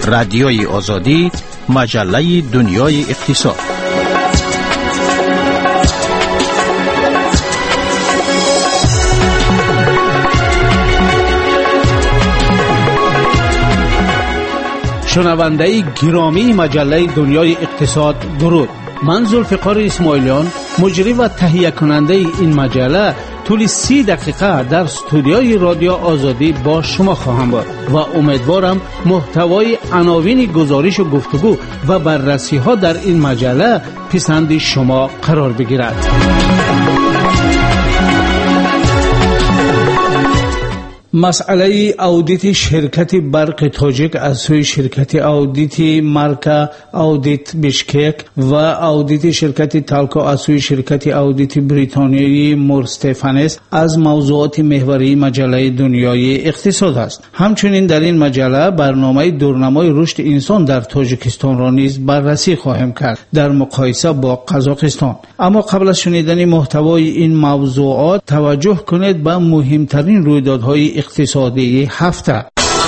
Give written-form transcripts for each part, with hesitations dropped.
رادیوی آزادی، مجله دنیای اقتصاد. شنونده گرامی مجله دنیای اقتصاد، درود. من ذوالفقار اسماعیلیان، مجری و تهیه کننده این مجله، طول 30 دقیقه در استودیوی رادیو آزادی با شما خواهم بود و امیدوارم محتوای عناوین گزارش و گفتگو و بررسی ها در این مجله پسند شما قرار بگیرد. مسئله اودیت شرکت برق تاجیک از سوی شرکت اودیت مارکا اودیت بیشکک و اودیت شرکت تالکو از سوی شرکت اودیت بریتانیایی مورستفنس از موضوعات محوری مجله دنیای اقتصاد است. همچنین در این مجله برنامه دورنمای رشد انسان در تاجیکستان را نیز بررسی خواهیم کرد در مقایسه با قزاقستان. اما قبل از شنیدن محتوای این موضوعات توجه کنید به مهمترین رویدادهای اقتصادی هفته.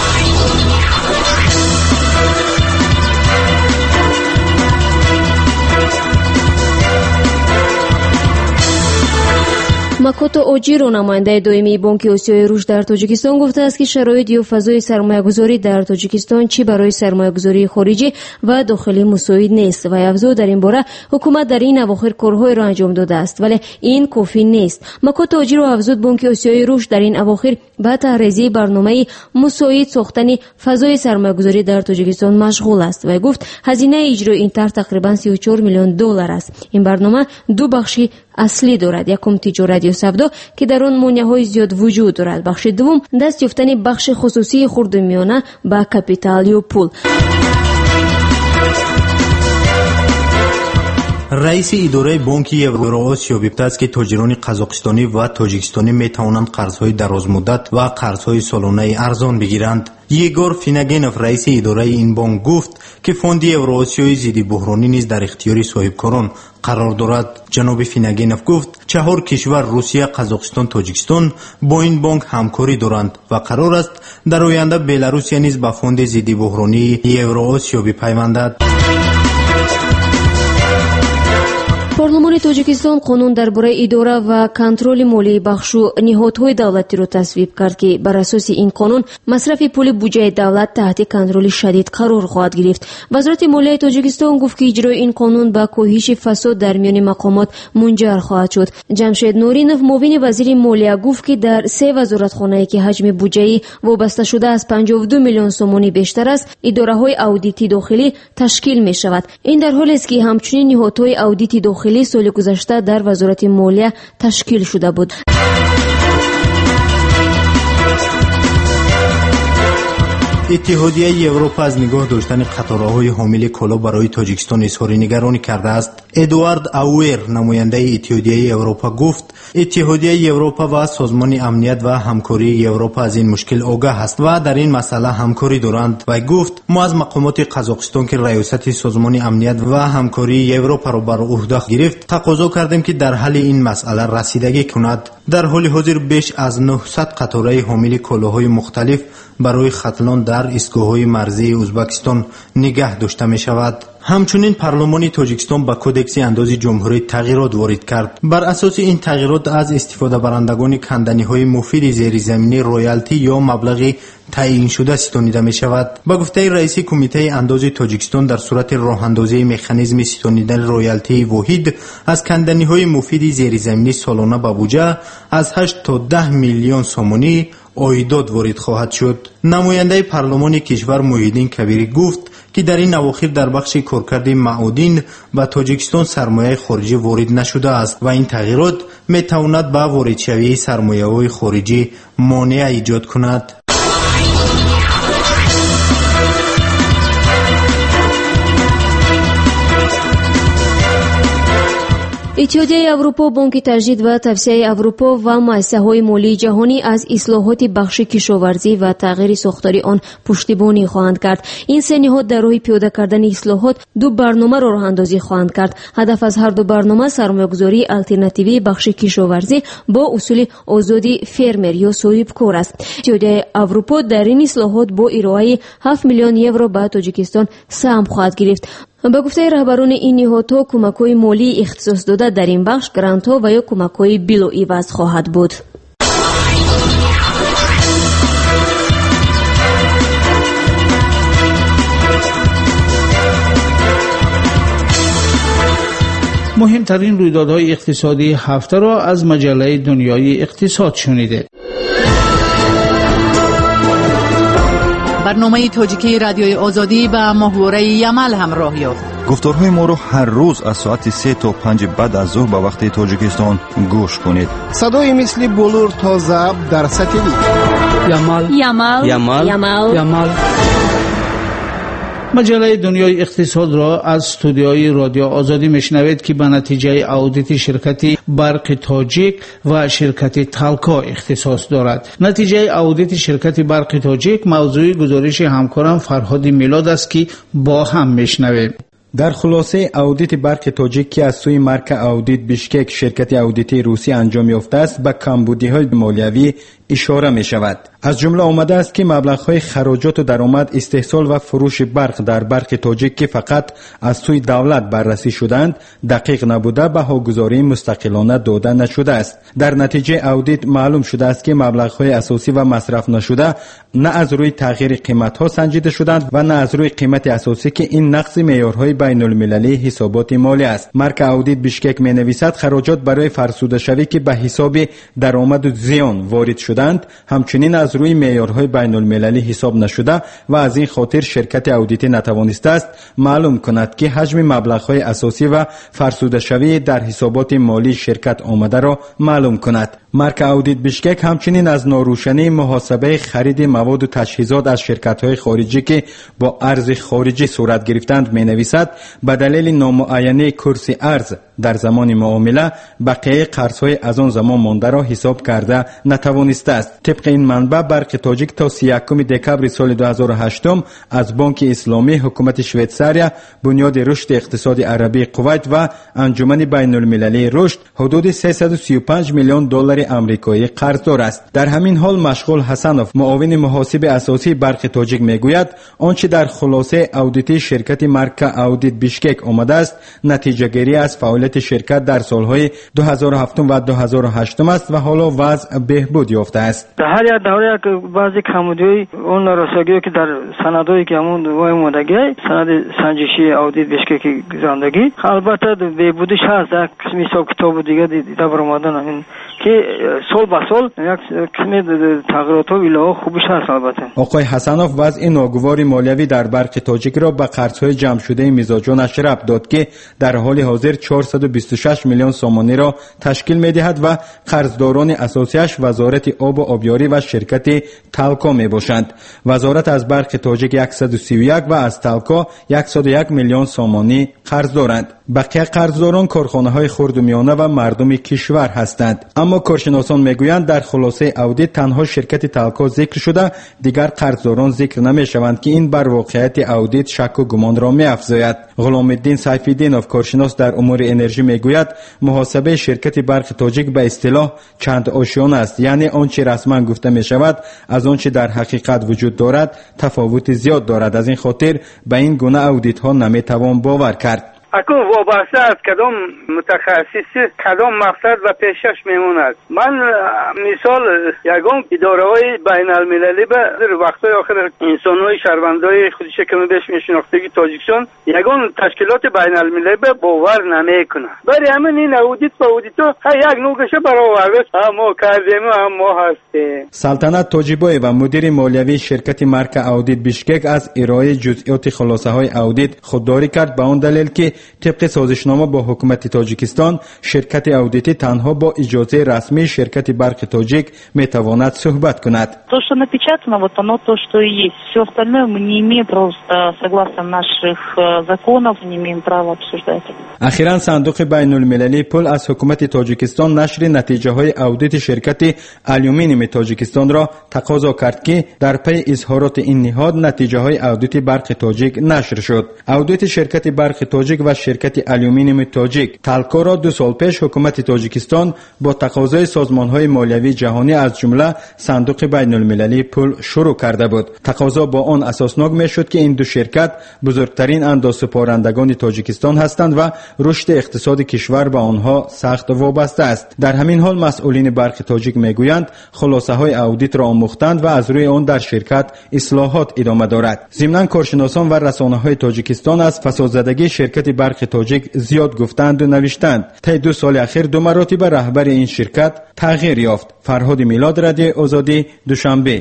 макото оҷиро намояндаи доимии бонки осиёи рушд дар тоҷикистон гуфтааст ки шароит ё фазои сармоягузорӣ дар тоҷикистон чӣ барои сармоягузории хориҷӣ ва дохилӣ мусоид нест. вай афзуд дар ин бора ҳукумат дар ин авохир корҳоеро анҷом додааст, вале ин кофӣ нест. макото оҷиро афзуд бонки осиёи рушд дар ин авохир ба таҳризии барномаи мусоид сохтани фазои сармоягузорӣ дар тоҷикистон машғул аст. вай гуфт ҳазинаи иҷрои ин тарҳ тақрибан $34 миллион аст. ин барнома ду бахши аслӣ дорад. якум тиҷорат ё савдо ки дар он монеҳои зиёд вуҷуд дорад. бахши дуввум даст ёфтани бахши хусусии хурдумиёна ба капитал ё пул. раиси идораи бонки евроосиё гуфтааст ки тоҷирони қазоқистонӣ ва тоҷикистонӣ метавонанд қарзҳои дарозмуддат ва қарзҳои солонаи арзон бигиранд. егор финагенов, раиси идораи ин бонк, гуфт ки фонди евроосиёи зидди буҳронӣ низ дар ихтиёри соҳибкорон қарор дорад. ҷаноби финагенов гуфт 4 кишвар Русия, Қазоқистон, Тоҷикистон бо ин бонк ҳамкорӣ доранд ва қарор аст дар оянда Беларусия низ ба фонди зидди буҳронии евроосиё бипайвандад. парлумони тоҷикистон қонун дар бораи идора ва контроли молии бахшу ниҳодҳои давлатиро тасвиб кард ки бар асоси ин қонун масрафи пули буҷаи давлат таҳти контроли шадид қарор хоҳад гирифт. вазорати молияи тоҷикистон гуфт ки иҷрои ин қонун ба коҳиши фасод дар миёни мақомот мунҷар хоҳад шуд. ҷамшед нуринов, муовини вазири молия, гуфт ки дар 3 вазоратхонаe ки ҳаҷми буҷаи вобасташуда аз $52 миллион сомонӣ бештар аст, идораҳои аудити дохилӣ ташкил мешавад. ин дар ҳолест ки ҳамчунин ниҳодҳои аудити дохилӣ соли гузашта дар вазорати молия ташкил шуда буд. иттиҳодияи Европа аз нигоҳ доштани қатораҳои ҳомили коло барои Тоҷикистон изҳори нигаронӣ кардааст. эдуард ауэр, намояндаи иттиҳодияи Европа, гуфт иттиҳодияи Европа ва созмони амният ва ҳамкории Европа аз ин мушкил огаҳ аст ва дар ин масъала ҳамкорӣ доранд. вай гуфт мо аз мақомоти Қазоқистон ки раёсати созмони амният ва ҳамкории Европаро бар уҳда гирифт тақозо кардем ки дар ҳалли ин масъала расидагӣ кунад. дар ҳоли ҳозир беш аз 900 қатораи ҳомили колоҳои мухталиф барои хатлон дар истгоҳҳои марзии Узбекистон нигаҳ дошта мешавад. ҳамчунин парлумони Тоҷикистон ба кодекси андози ҷумҳурӣ тағйирот ворид кард. бар асоси ин тағйирот аз истифодабарандагони канданиҳои муфиди зеризаминӣ роялтӣ ё маблағи таъиншуда ситонида мешавад. ба гуфтаи раиси кумитаи андози Тоҷикистон, дар сурати роҳандозии механизми ситонидани роялтии воҳид аз канданиҳои муфиди зеризаминӣ солона ба буҷа аз 8 то 10 миллион сомонӣ оидот ворид хоҳад шуд. намояндаи парлумони кишвар Муҳиддин Кабирӣ гуфт ки дар ин авохир дар бахши коркарди маъудин ба Тоҷикистон сармояи хориҷӣ ворид нашудааст ва ин тағйирот метавонад ба воридшавии сармояҳои хориҷӣ монеа иҷод кунад. اتحادیه اروپا، بانک تجدید و توسعه اروپا و مؤسسه‌های مالی جهانی از اصلاحات بخش کشاورزی و تغییر ساختاری آن پشتیبانی خواهند کرد. این سه نهاد در راه پیاده کردن اصلاحات دو برنامه را راه‌اندازی خواهند کرد. هدف از هر دو برنامه سرمایه‌گذاری آلترناتیوی بخش کشاورزی با اصول آزادی فرمر یا صاحبکار است. اتحادیه اروپا در این اصلاحات با ارائه 7 میلیون یورو به تاجیکستان سهم خواهد گرفت. به گفته رهبران این نهادها، کمک‌های مالی اختصاص داده در این بخش گرانت‌ها و یا کمک‌های بلاعوض خواهد بود. مهمترین رویدادهای اقتصادی هفته را از مجله دنیای اقتصاد شنیده. برنامه تاجیکی رادیوی آزادی با محوره یمل همراه یافت. گفتارهای ما رو هر روز از ساعت 3 تا 5 بعد از ظهر به وقت تاجیکستان گوش کنید. صدای مثل بلور تا ضبط در ساتلیت. یمل. مجله دنیای اقتصاد را از استودیوی رادیو آزادی میشنوید که به نتیجه اودیت شرکت برق تاجیک و شرکت تالکو اختصاص دارد. نتیجه اودیت شرکت برق تاجیک موضوع گزارش همکارم فرهاد میلاد است که با هم میشنویم. در خلاصه اودیت برق تاجیک که از سوی مرکز اودیت بیشکک شرکت اودیتی روسی انجام یافته است به کمبودی‌های مالیوی اشاره می شود. از جمله آمده است که مبلغ‌های خراجات و درآمد استحصال و فروش برق در برق تاجیک که فقط از سوی دولت بررسی شدند دقیق نبوده بهاگذاری مستقلانه داده نشده است. در نتیجه اودیت معلوم شده است که مبلغ‌های اساسی و مصرف نشده نه از روی تغییر قیمت‌ها سنجیده شدند و نه از روی قیمت اساسی که این نقض معیارهای بین‌المللی حسابات مالی است. مرکز اودیت بیشکک می‌نویسد خراجات برای فرسوده شوی که به حساب درآمد و زیان وارد شدند همچنین از روی معیارهای بین المللی حساب نشده و از این خاطر شرکت اودیتی نتوانسته است معلوم کند که حجم مبلغ‌های اساسی و فرسوده شوی در حسابات مالی شرکت آمده را معلوم کند. مرکز اودیت بیشکک همچنین از ناروشنی محاسبه خرید مواد و تجهیزات از شرکت‌های خارجی که با ارز خارجی صورت گرفتند می‌نویسد به دلیل نامعینه کورس ارز در زمان معامله بقیه قرض‌های از آن زمان مانده را حساب کرده نتوانسته است. طبق این منبع برق تاجیک تا 31 دکبر سال 2008 از بانک اسلامی، حکومت شویتزاریا، بنیاد رشد اقتصادی عربی کویت و انجمن بین‌المللی رشد حدود 335 میلیون دلار آمریکایی قرضدار است. در همین حال مشغول حسنوف، معاون محاسب اساسی برق تاجیک میگوید آنچه در خلاصه اودیتی شرکت مرکز اودیت بیشکک آمده است نتیجه گیری از فعالیت شرکت در سالهای 2007 و 2008 است و حالا وضع بهبود یافته است. در یک بعضی کمبودی اون نارسایی که در سندایی که همون وای مودگی سند سنجشی اودیت بیشکک زندگی البته بهبودش هست. در قسمی حساب کتاب دیگه دیده برآمدن همین که سال به سال یک کمی تغییرات و ایله خوبش هست. البته آقای حسنوف وضع ناگوار مالیوی در برق تاجیک را به قرض‌های جمع شده مزاجانش ربط داد که در حال حاضر 426 میلیون سومانی را تشکیل می‌دهد و قرضداران اساسیش وزارت آب و آبیاری و شرکت تالکو میباشند. وزارت از برق تاجیک 131 و از تالکو 101 میلیون سومانی قرض دارند. بقیه قرضداران کارخانه‌های خرد و میانه و مردم کشور هستند. اما کارشناسان میگویند در خلاصه اودیت تنها شرکت تالکو ذکر شده، دیگر قرضداران ذکر نمیشوند که این بر واقعیت اودیت شک و گمان را می‌افزاید. غلام الدین سیف‌الدینوف کارشناس در امور انرژی میگوید محاسبه شرکت برق تاجیک به اصطلاح چند آشیانه است، یعنی آنچه رسما گفته می شود از آنچه در حقیقت وجود دارد تفاوت زیاد دارد. از این خاطر به این گونه اودیت ها نمی توان باور کرد. اکنون وابسته از کدام متخصصی کدام مقصد و پیشش میموند. من مثال یگان اداره های بین المللی به وقتای آخر انسان های شهروندای خودش که بهش میشناختگی تاجیکستان یگان تشکیلات بین المللی به باور نمیکنه. برای همین این اودیت و اودیتو یک نوگشه برآورده ما کردیم هم ما هستیم. سلطنت تاجیبای و مدیر مالیوی شرکت مرکز اودیت بیشکک از ارائه جزئیات خلاصه های اودیت خودداری کرد به آن دلیل که طبق سازشنامه با حکومت تاجیکستان شرکت اودیتی تنها با اجازه رسمی شرکت برق تاجیک میتواند صحبت کند. То, что напечатано, вот оно то, что и есть. Все остальное мы не имеем просто, согласно наших законов, не имеем права обсуждать. اخیراً صندوق بین المللی پول از حکومت تاجیکستان نشر نتیجه های اودیت شرکت آلومینیوم تاجیکستان را تقاضا کرد که در پی اظهارات این نهاد نتیجه های اودیت برق تاجیک نشر شد. اودیت شرکت برق تاجیک و شرکت آلومینیوم تاجیک تالکو را 2 سال پیش حکومت تاجیکستان با تقاضای سازمان های مالیوی جهانی از جمله صندوق بین المللی پول شروع کرده بود. تقاضا با آن اساسناک می شد که این دو شرکت بزرگترین اندازه‌سپارندگان تاجیکستان هستند و رشد اقتصاد کشور به آنها سخت وابسته است. در همین حال مسئولین برق تاجیک میگویند خلاصه های اودیت را آموختند و از روی آن در شرکت اصلاحات ادامه دارد. ضمناً کارشناسان و رسانه های تاجیکستان از فسادزدگی شرکت برق تاجیک زیاد گفتند و نوشتند. طی 2 سال اخیر 2 مرتبه رهبر این شرکت تغییر یافت. فرهاد میلاد، رادیو آزادی، دوشنبه.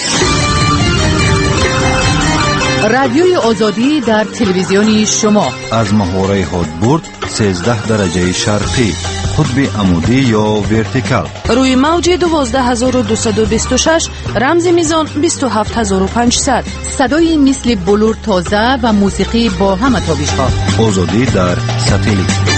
رادیوی آزادی در تلویزیونی شما از محوره هادبورد 13 درجه شرقی، قطب عمودی یا ورتیکال، روی موج 12226 رمز میزان 27500. صدای مثل بلور تازه و موسیقی با همه تابش‌ها. آزادی در ساتلیت.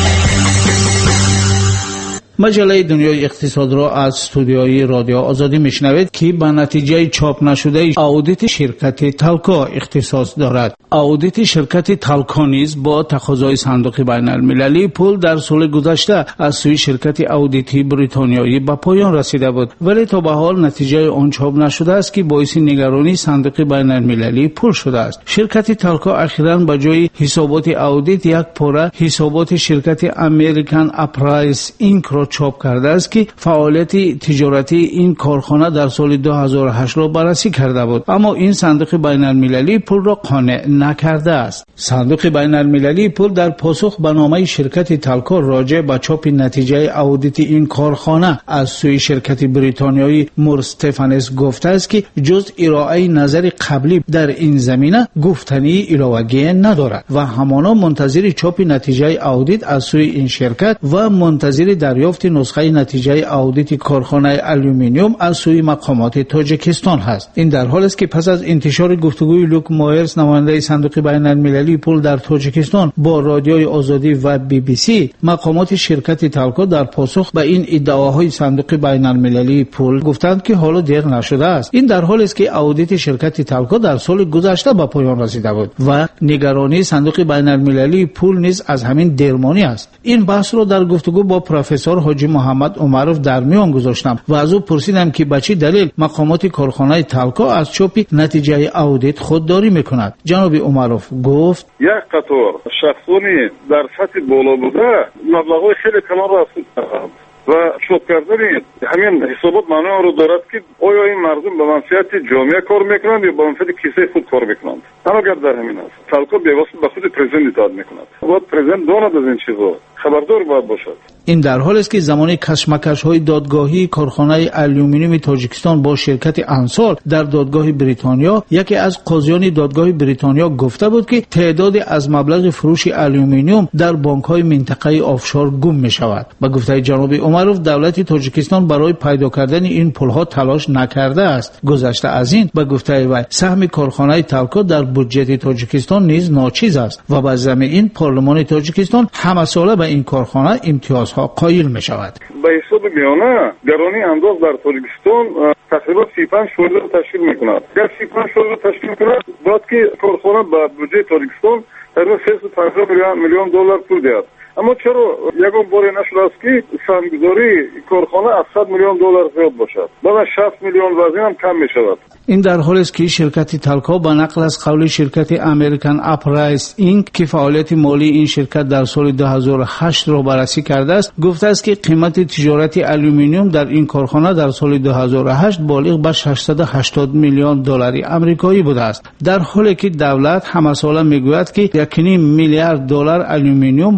مجله دنیای اقتصاد را از استودیوی رادیو آزادی میشنوید که به نتیجه چاپ نشده اودیت شرکت تالکو اختصاص دارد. اودیت شرکت تالکو نیز با تقاضای صندوق بین المللی پول در سال گذشته از سوی شرکت اودیتی بریتانیایی به پایان رسیده بود، ولی تا به حال نتیجه آن چاپ نشده است که باعث نگرانی صندوق بین المللی پول شده است. شرکت تالکو اخیراً به جای حسابات اودیت یک پاره حسابات شرکت امریکن اپرایس اینک چاپ کرده است که فعالیت تجارتی این کارخانه در سال 2008 را بررسی کرده بود، اما این صندوق بین المللی پول را قانع نکرده است. صندوق بین المللی پول در پاسخ به نامه شرکت تالکو راجع به چاپ نتیجه اودیت این کارخانه از سوی شرکت بریتانیایی مور استفانس گفته است که جز ارائه نظر قبلی در این زمینه گفتنی علاوه‌ای ندارد و همانا منتظر چاپ نتیجه اودیت از سوی این شرکت و منتظر دریافت نسخه نتیجه اودیت کارخانه آلومینیوم از سوی مقامات تاجیکستان هست. این در حالی است که پس از انتشار گفتگوی لوک مایرز نماینده صندوق بین المللی پول در تاجیکستان با رادیوی آزادی و BBC، مقامات شرکت تالکو در پاسخ به این ادعاهای صندوق بین المللی پول گفتند که حالا دیر نشده است. این در حالی است که اودیت شرکت تالکو در سال گذشته به پایان رسیده بود و نگرانی صندوق بین المللی پول نیز از همین دیرمانی است. این بحث را در گفتگو با پروفسور حاجی محمد عمرов در میان گذاشتم و از او پرسیدم که به چه دلیل مقامات کارخانه تالکو از چاپ نتیجه اودیت خودداری میکند. جناب عمرов گفت یک قطار شخصانی در سطح بالا بوده مبلغ‌های خیلی کلان را افزود و چاپ کردن همین حسابات معنی رو دارد که آیا این مردم به منفعت جامعه کار میکنند یا به منفعت کیسه خود کار میکنند. اما اگر در همین است تالکو بی‌واسطه به خود پرزیدنت اطاعت میکند. باید پرزیدنت داند از این چیزا خبردار باید باشد. این در حالی است که زمانی کشمکش‌های دادگاهی کارخانه آلومینیوم تاجیکستان با شرکت انصار در دادگاه بریتانیا، یکی از قاضیان دادگاه بریتانیا گفته بود که تعدادی از مبلغ فروش آلومینیوم در بانک‌های منطقه آفشور گم می‌شود. با گفته جناب عمرов دولت تاجیکستان برای پیدا کردن این پول‌ها تلاش نکرده است. گذشته از این با گفته وی سهم کارخانه تالکو در بودجه تاجیکستان نیز ناچیز است و با ضمن این پارلمان تاجیکستان همه ساله به این کارخانه امتیاز قایل می شود. به حساب میانه گرانی انداز در تاجیکستان تقریبا 35% را تشکیل می کند. اگر 35% را تشکیل کند باید که کارخانه به بودجه تاجیکستان تقریبا 350 میلیون دلار پول دهد. اما چرا یگان باری نشده است که سهمگذاری کارخانه از 100 میلیون دلار زیاد باشد؟ بعد 60 میلیون وزن هم کم می شود. این در حالی است که شرکت تالکو با نقل از قول شرکت امریکن اپرایس اینک که فعالیت مالی این شرکت در سال 2008 را بررسی کرده است، گفته است که قیمت تجارت آلومینیوم در این کارخانه در سال 2008 بالغ به 680 میلیون دلار آمریکایی بوده است، در حالی که دولت همه ساله میگوید که 1.5 میلیارد دلار آلومینیوم به بازار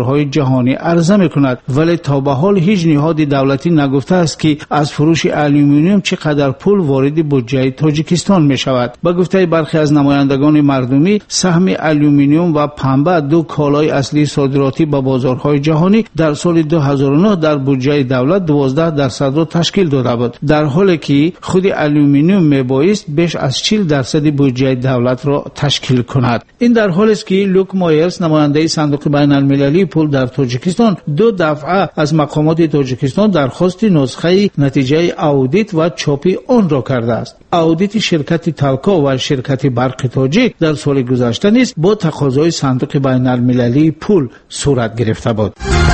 بازارهای جهانی عرضه می‌کند، ولی تا به حال هیچ نهاد دولتی نگفته است که از فروش آلومینیوم چقدر پول وارد بودجه تاجیکستان می‌شود. با گفته برخی از نمایندگان مردمی، سهم آلومینیوم و پنبه دو کالای اصلی صادراتی به بازارهای جهانی در سال 2009 در بودجه دولت 12% را تشکیل داده بود، در حالی که خود آلومینیوم میبایست بیش از 40% بودجه دولت را تشکیل کند. این در حالی است که لوک مایرز نماینده صندوق بین المللی پول در تاجیکستان 2 دفعه از مقامات تاجیکستان درخواست نسخه نتیجه اودیت و چاپی آن را کرده است. اودیت شرکت تالکو و شرکت برق تاجیک در سال گذشته نیز با تقاضای صندوق بین المللی پول صورت گرفته بود.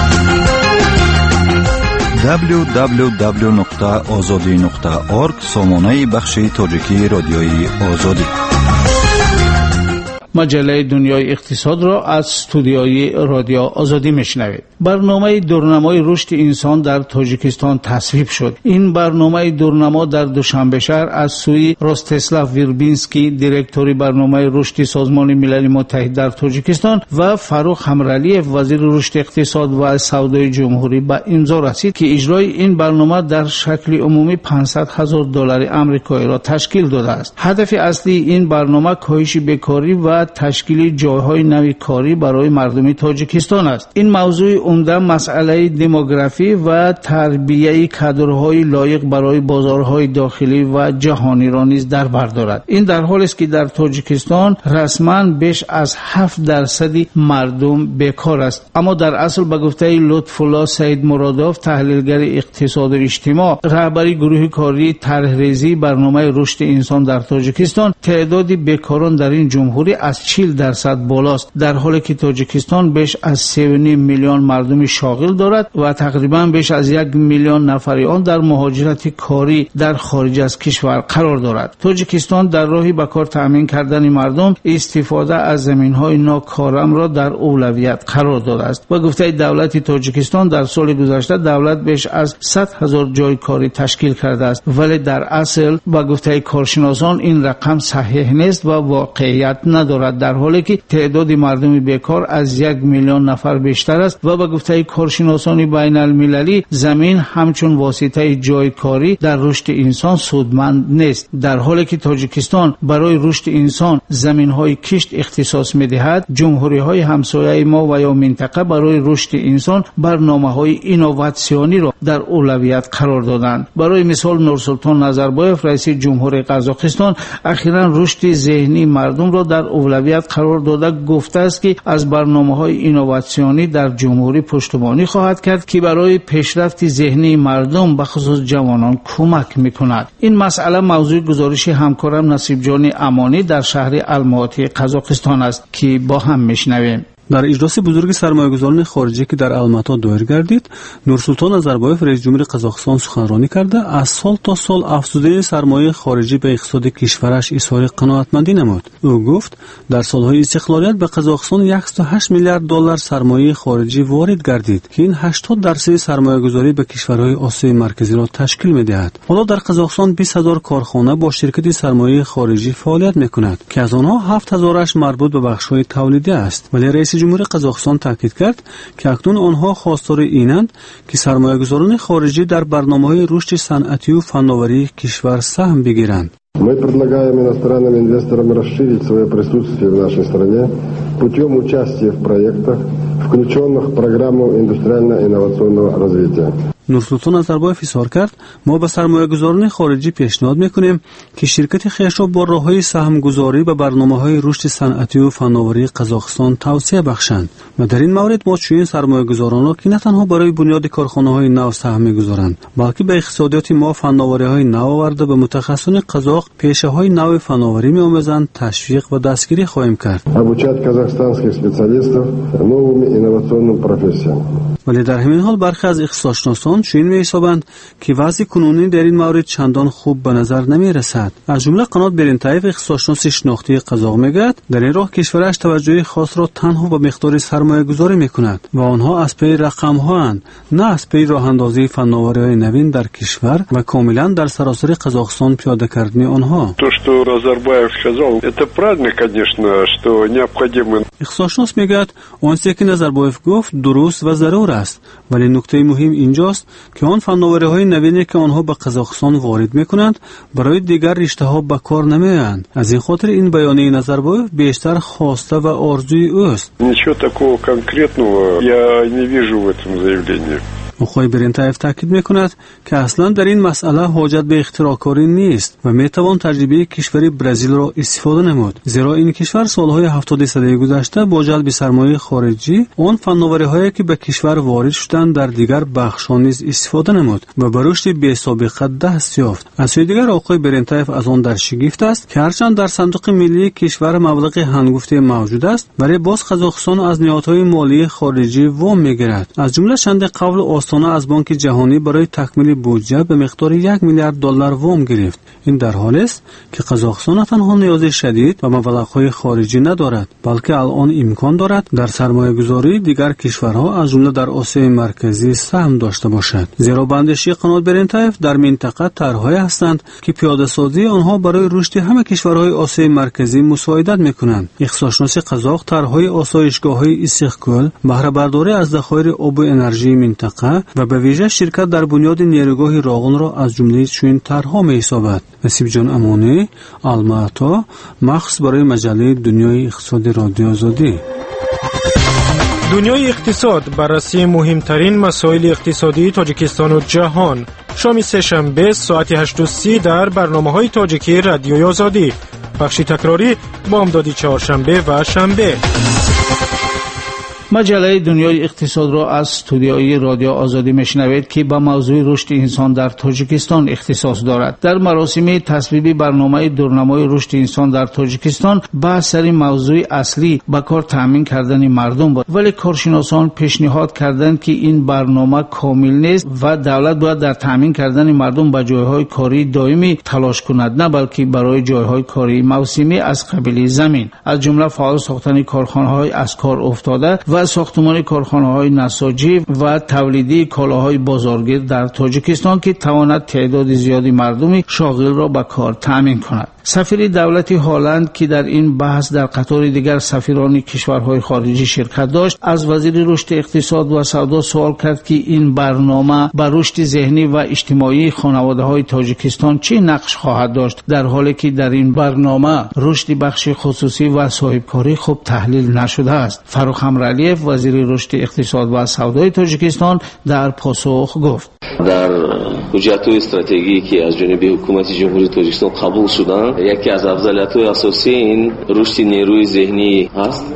www.azadi.org سامانه بخش تاجیکی رادیوی آزادی. مجله دنیای اقتصاد را از استودیوی رادیو آزادی میشنوید. برنامه دورنمای رشد انسان در تاجیکستان تصویب شد. این برنامه دورنما در دوشنبه شهر از سوی روستسلاو ویربینسکی، دیرکتوری برنامه رشد سازمان ملل متحد در تاجیکستان، و فاروق همرالیف، وزیر رشد اقتصاد و سودای جمهوری، به امضا رسید که اجرای این برنامه در شکل عمومی $500,000 آمریکایی را تشکیل داده است. هدف اصلی این برنامه کاهش بیکاری و تشکیل جایهای نوی کاری برای مردم تاجیکستان است. این موضوع عمده مسئله دموگرافی و تربیت کادرهای لایق برای بازارهای داخلی و جهانی را نیز در بر دارد. این در حالی است که در تاجیکستان رسما بیش از 7% مردم بیکار است، اما در اصل به گفته لطف الله سید مرادوف، تحلیلگر اقتصاد و اجتماع، رهبر گروه کاری طرحریزی برنامه رشد انسان در تاجیکستان، تعداد بیکاران در این جمهوری از 40% بالاست، در حالی که تاجیکستان بیش از 3.5 میلیون مردم شاغل دارد و تقریبا بیش از 1 میلیون نفر آن در مهاجرت کاری در خارج از کشور قرار دارد. تاجیکستان در راهی به کار تامین کردن مردم استفاده از زمین‌های ناکارآمد را در اولویت قرار داده است. با گفته دولت تاجیکستان، در سال گذشته دولت بیش از 100,000 جای کاری تشکیل کرده است، ولی در اصل با گفته کارشناسان این رقم صحیح نیست و واقعیت ندارد، در حالی که تعداد مردم بیکار از 1 میلیون نفر بیشتر است و به گفته کارشناسان بین المللی زمین همچون واسطه جای کاری در رشد انسان سودمند نیست، در حالی که تاجیکستان برای رشد انسان زمین‌های کشت اختصاص می‌دهد. جمهوری‌های همسایه ما و یا منطقه برای رشد انسان برنامه‌های اینوواسیونی را در اولویت قرار دادند. برای مثال نورسولطان نظربایف، رئیس جمهور قزاقستان، اخیراً رشد ذهنی مردم را در اولویت قرار داده گفته است که از برنامه‌های اینوواسیونی در جمهوری پشتیبانی خواهد کرد که برای پیشرفت ذهنی مردم به خصوص جوانان کمک می‌کند. این مسئله موضوع گزارش همکارم نصیب جان امانی در شهر الماتی قزاقستان است که با هم میشنویم. در اجلاس بزرگ سرمایه‌گذاران خارجی که در الماتا دایر گردید، نورسولطان نظربایف رئیس جمهور قزاقستان سخنرانی کرده از سال تا سال افزودن سرمایه خارجی به اقتصاد کشورش اظهار قناعتمندی نمود. او گفت در سالهای استقلالیت به قزاقستان $108 میلیارد سرمایه خارجی وارد گردید که این 80% سرمایه‌گذاری به کشورهای آسیای مرکزی را تشکیل می‌دهد. حالا در قزاقستان 20,000 کارخانه با شرکت سرمایه خارجی فعالیت می‌کند که از آنها 7,000 مربوط به بخش‌های تولیدی است. ولی رئیس جمهور قزاقستان تاکید کرد که اکنون آنها خواستار اینند که سرمایه‌گذاران خارجی در برنامه‌های رشد صنعتی و فناوری کشور سهم بگیرند. Мы предлагаем иностранным инвесторам расширить свое присутствие в нашей стране путем участия в проектах, включенных в программу индустриально-инновационного развития. نورسولطان نظربایف اظهار کرد ما به سرمایه‌گذاران خارجی پیشنهاد می‌کنیم که شرکت خویش را با راه‌های سهم‌گذاری به برنامه‌های رشد صنعتی و فناوری قزاقستان توسعه بخشند و در این مورد ما چنین سرمایه‌گذاران را که نه تنها برای بنیاد کارخانه‌های نو سهم می‌گذارند بلکه به اقتصادیات ما فناوری‌های نو آورده به متخصصان قزاق پیشه‌های نو فناوری می‌آموزند تشویق و دستگیری خواهیم کرد. обучать казахстанских специалистов новым инновационным профессиям. ولی در همین حال برخی از اقتصادشناسان آنان چنین می‌حسابند که وضع کنونی در این مورد چندان خوب به نظر نمی‌رسد. از جمله قنات برنتایف اقتصادشناس شناختی قزاق میگوید در این راه کشورش توجه خاص را تنها به مقدار سرمایه‌گذاری می‌کند و آنها از پی رقم‌هااند، نه از پی راه‌اندازی فناوری‌های نوین در کشور و کاملا در سراسر قزاقستان پیاده کردن آنها. То, что Назарбаев сказал, это правильно, конечно, что необходимо. اقتصادشناس میگوید آنچه که نظربایف گفت درست و ضرور است، ولی نکته مهم اینجاست که آن فناوری‌های نوینی که آنها به قزاقستان وارد می‌کنند برای دیگر رشته‌ها به کار نمی‌آیند. از این خاطر این بیانیه نظربایف بیشتر خواسته و آرزوی اوست. Ничего такого конкретного я не вижу в этом заявлении. آقای برنتایف تاکید می‌کند که اصلا در این مسئله حاجت به اختراع‌کاری نیست و می‌توان تجربه کشور برزیل را استفاده نمود، زیرا این کشور سالهای 70 سده گذشته با جلب سرمایه خارجی آن فناوری‌هایی که به کشور وارد شدند در دیگر بخش‌ها نیز استفاده نمود و به رشد بی‌سابقه دست یافت. از سوی دیگر آقای برنتایف از آن در شگفت است که هرچند در صندوق ملی کشور مبلغ هنگفته موجود است، ولی باز قزاقستان از نهادهای مالی خارجی وام می‌گیرد. از جمله چند قبل از بانک جهانی برای تکمیل بودجه به مقدار 1 میلیارد دلار وام گرفت. این در حالی است که قزاقستان تنها نیاز شدید و مبلغ‌های خارجی ندارد، بلکه الان امکان دارد در سرمایه‌گذاری دیگر کشورها از جمله در آسیای مرکزی سهم داشته باشد. زیرا به اندیشه قنات برنتایف در منطقه طرح‌هایی هستند که پیاده‌سازی آنها برای رشد همه کشورهای آسیای مرکزی مساعدت می‌کنند. اقتصادشناس قزاق طرح‌های آسایشگاه‌های اسیخ‌کل، بهره برداری از ذخایر آب و انرژی منطقه و به ویژه شرکت در بنیاد نیروگاه راغون را از جمله چنین طرح‌ها می‌حسابد. نصیب جان امانی، الماتا، مخصوص برای مجله دنیای اقتصاد رادیو آزادی. دنیای اقتصاد، بررسی مهمترین مسائل اقتصادی تاجیکستان و جهان. شام سه‌شنبه ساعت 8:30 در برنامه‌های تاجیکی رادیو آزادی. بخش تکراری بامدادی چهارشنبه و شنبه. مجله دنیای اقتصاد را از استودیوی رادیو آزادی میشنوید که به موضوع رشد انسان در تاجیکستان اختصاص دارد. در مراسم تصویبی برنامه دورنمای رشد انسان در تاجیکستان بحث سر موضوع اصلی به کار تامین کردن مردم بود، ولی کارشناسان پیشنهاد کردند که این برنامه کامل نیست و دولت باید در تامین کردن مردم به جایهای کاری دائمی تلاش کند، نه بلکه برای جایهای کاری موسمی از قبیل زمین. از جمله فعال ساختن کارخانه‌های از کار افتاده و ساختمان کارخانه‌های نساجی و تولیدی کالاهای بازارگیر در تاجیکستان که تواند تعداد زیادی مردمی شاغل را به کار تامین کند. سفیر دولت هلند که در این بحث در قطار دیگر سفیران کشورهای خارجی شرکت داشت، از وزیر رشد اقتصاد و سودا سوال کرد که این برنامه بر رشد ذهنی و اجتماعی خانواده‌های تاجیکستان چه نقش خواهد داشت، در حالی که در این برنامه رشد بخش خصوصی و صاحبکاری خوب تحلیل نشده است. فاروق امرعلیف وزیر رشد اقتصاد و سودای تاجیکستان در پاسخ گفت: در حجت‌های استراتژیکی که از جانب حکومت جمهوری تاجیکستان قبول شدند، یکی از افضلیت‌های اساسی این رشد نیروی ذهنی است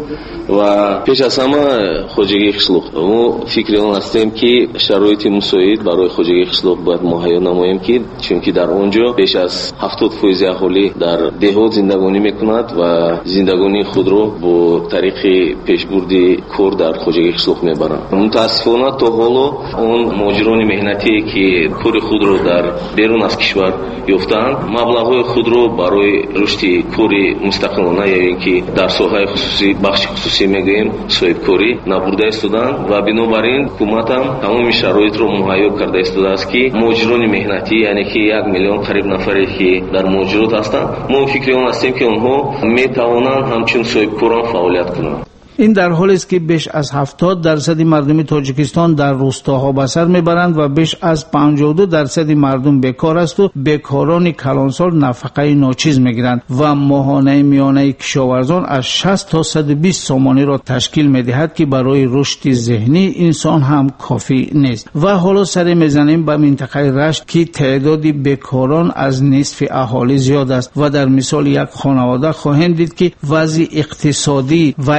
و پیش از همه خوجگی قشلوق. ما فکر آن هستیم که شرایط مساعد برای خوجگی قشلوق باید مهیا نماییم که چون که در اونجا بیش از 70% اهالی در دهات زندگانی میکند و زندگانی خود را با طریق پیشبرد کار در خوجگی قشلوق میبرند. متاسفانه تا حالا اون ماجران مهنتی که کار خود را در بیرون از کشور یافتند، مبلغ‌های خود را برای رشد کار مستقلانه یا اینکه در ساحه خصوصی بخش خصوصی میگیم صاحبکاری نبرده استودند و بنابراین حکومت هم تمام شرایط را مهیا کرده استوده است که ماجران مهنتی یعنی که 1 میلیون قریب نفری که در ماجرات هستند، ما فکر آن هستیم که آنها میتوانند همچون صاحبکاران فعالیت کنند. این در حالی است که بیش از 70% مردم تاجیکستان در روستاها به سر میبرند و بیش از 52% مردم بیکار است و بیکاران کلانسال نفقه ناچیز میگیرند و ماهانه میانه کشاورزان از 60 تا 120 سامانی را تشکیل میدهد که برای رشد ذهنی انسان هم کافی نیست. و حالا سر میزنیم به منطقه رشت که تعداد بیکاران از نصف اهالی زیاد است و در مثال یک خانواده خواهیم دید که وضع اقتصادی و اجتماعی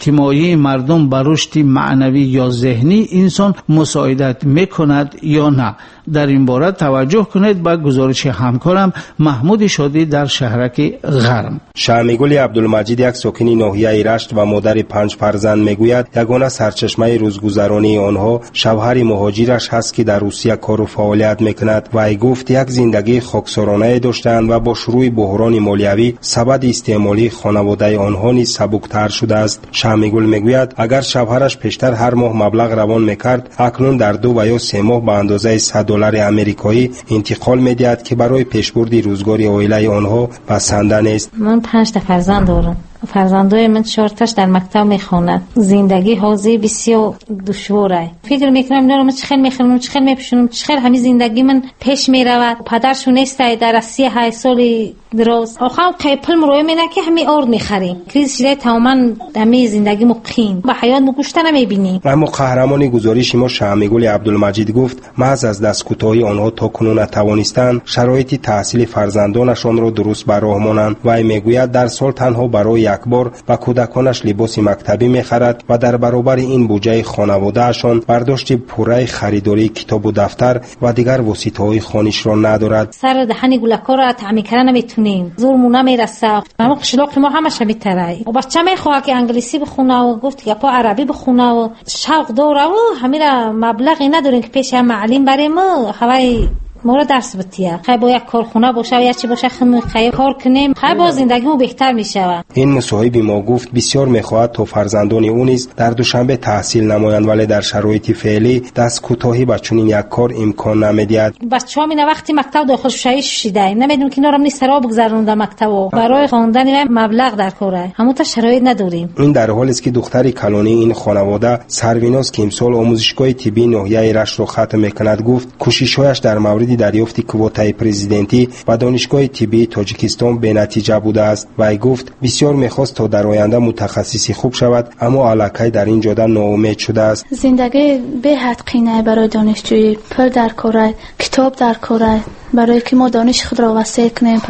حاکمایی مردم بر رشد معنوی یا ذهنی انسان مساعدت میکند یا نه. در این باره توجه کنید به گزارش همکارم محمود شادی در شهرک غرم. شامیگل عبدالمجید یک ساکن ناحیه رشت و مادر 5 فرزند میگوید یگانه سرچشمه روزگذرانی آنها شوهر مهاجرش هست که در روسیه کار و فعالیت میکند. و ای گفت یک زندگی خاکسارانه داشتند و با شروع بحران مالیوی سبد استعمالی خانواده آنها نیز سبکتر شده است. شامیگل میگوید اگر شوهرش پیشتر هر ماه مبلغ روان میکرد، اکنون در 2 و یا 3 ماه به اندازه $100 امریکایی انتقال میدهد که برای پیشبرد روزگار عائله آنها بسنده نیست. من 5 فرزند دارم. فرزندای من 4 تاش در مکتب میخونند. زندگی حاضی بسیار دشواره. فکر میکنم اینا رو من چخیل میخونم، چخیل میپوشونم، چخیل همین زندگی من پیش میرود. پدرشون نیست در 38 سال دراز. آخر قیپل مروی مینه که همین آرد میخریم. کریز شده تماما همین زندگی مقیم. با حیات مگوشته نمیبینیم. اما قهرمان گزارش ما شامیگل عبدالمجید گفت محض از دست کوتاهی آنها تا کنون نتوانستند شرایط تحصیل فرزندانشان را درست بر راه مانند. و میگوید در سال تنها برای یک بار با کودکانش لباس مکتبی میخرد و در برابر این بودجه خانواده‌شان برداشت پوره خریداری کتاب و دفتر و دیگر وسیله‌های خوانش را ندارد. سر دهن گلکا را تعمیر کردن نمیتونیم. زورمون نمیرسه. ما قشلاق ما همش میترای. و بچه میخواد که انگلیسی بخونه و گفت که پا عربی بخونه و شوق داره و همین مبلغی نداریم که پیش معلم بریم هوای ما درس بتیه. خیلی با یک کارخونه باشه و یا چی باشه خیلی کار کنیم، خیلی با زندگیمو بهتر میشه. این مصاحب ما گفت بسیار میخواهد تا فرزندان او نیز در دوشنبه تحصیل نمایند، ولی در شرایط فعلی دست کوتاهی با چنین یک کار امکان نمیدهد. بچه‌ها مینا وقتی مکتب داخل شده نمیدونم که اینا رو نیست را بگذروندن مکتب برای خواندن مبلغ در کاره. همون تا شرایط نداریم. این در حالی است که دختر کلانی این خانواده سرویناس که امسال آموزشگاه طبی ناحیه رشت را ختم میکند گفت کوشش‌هایش در مورد دریافت کوتای پرزیدنتی و دانشگاه طبی تاجیکستان به نتیجه بوده است. و ای گفت بسیار میخواست تا در آینده متخصصی خوب شود، اما الکی در این جاده ناامید شده است. زندگی به حد قینه برای دانشجوی، پول در کار، کتاب در کار، برای که ما دانش خود را وسیع کنیم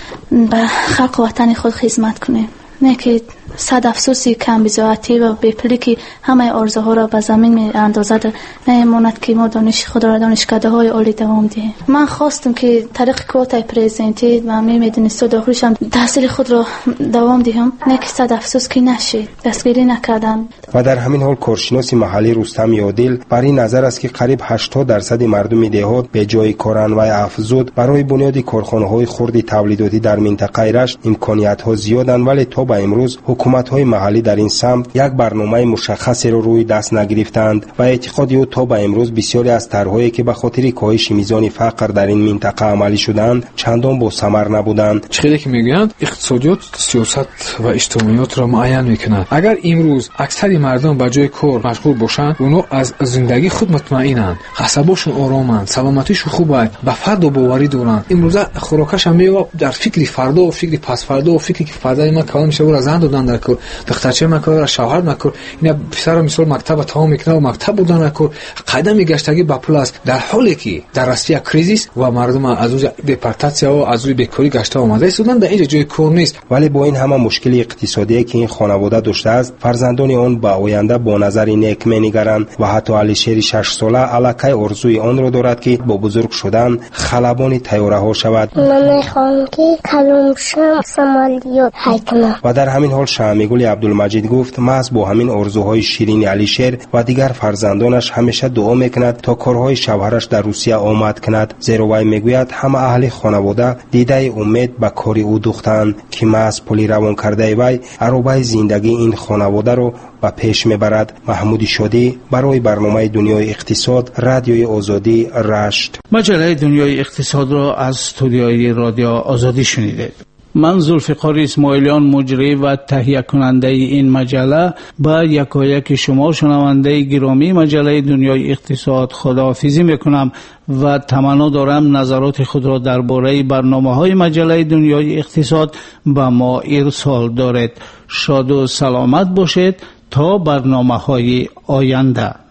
به خلق وطن خود خدمت کنیم. نه که صد افسوسی کم بزاعتی و بپلی که همه آرزوها را به زمین می اندازد، نمیماند که ما دانش خود را دانشکده های عالی دوام دهیم. من خواستم که طریق کوتای پرزنتی و همه مدرسه داخلشم تحصیل خود را دوام دهم، نه که صد افسوس که نشید دستگیری نکردم. و در همین حال کارشناس محلی رستم یادل بر این نظر است که قریب 80% مردم دهات به جای کارند و افزود برای بنیاد کارخانه‌های خرد تولیداتی در منطقه رشت امکانیت‌ها زیادند، ولی تا به امروز حکومت‌های محلی در این سمت یک برنامه مشخصی را روی دست نگرفتند و اعتقادی او تا به امروز بسیاری از طرح‌هایی که به خاطر کاهش میزان فقر در این منطقه عملی شدند چندان با ثمر نبودند. چیزی که میگویند اقتصادیات سیاست و اجتماعیات را معین می‌کند. اگر امروز اکثر مردم به جای کار مشغول باشند، اونها از زندگی خود مطمئنند، عصبشون آرامند، سلامتیشون خوبه، به فرد باوری دارند. امروز خوراکش هم میوه در فکر فردا و فکر پس فردا و فکری که فردا ما کار میشه و زند دادن در کار، دخترچه ما کار، شوهر ما کار، اینا پسر مثال مکتب تمام میکنه و مکتب بودن کار، قدم گشتگی با پول است، در حالی که در راستی کریزیس و مردم از اون دپارتاسیا و از اون بیکاری گشته اومده ایستادن، در اینجا جای کار نیست. ولی با این همه مشکل اقتصادی که این خانواده داشته است، فرزندان آن با آینده با نظر نیک می‌نگرند و حتی علیشیر 6 ساله الکی آرزوی آن را دارد که با بزرگ شدن خلبان طیاره‌ها شود. من می‌خوام که کلام شم سمالیات حکمه. و در همین حال شامیگل عبدالمجید گفت محض با همین آرزوهای شیرین علیشیر و دیگر فرزندانش همیشه دعا میکند تا کارهای شوهرش در روسیه آمد کند، زیرا وی میگوید همه اهل خانواده دیده امید به کار او دوختند که محض پولی روان کرده وی عروبه زندگی این خانواده رو و پیش میبرد. محمود شادی برای برنامه دنیای اقتصاد، رادیوی آزادی، رشت. مجله دنیای اقتصاد را از استودیوی رادیو آزادی شنیدید. من ذوالفقار اسماعیلیان مجری و تهیه کننده این مجله با یکایک شما شنونده گرامی مجله دنیای اقتصاد خداحافظی میکنم و تمنا دارم نظرات خود را درباره برنامه‌های مجله دنیای اقتصاد به ما ارسال دارید. شاد و سلامت باشید تا برنامه‌های آینده.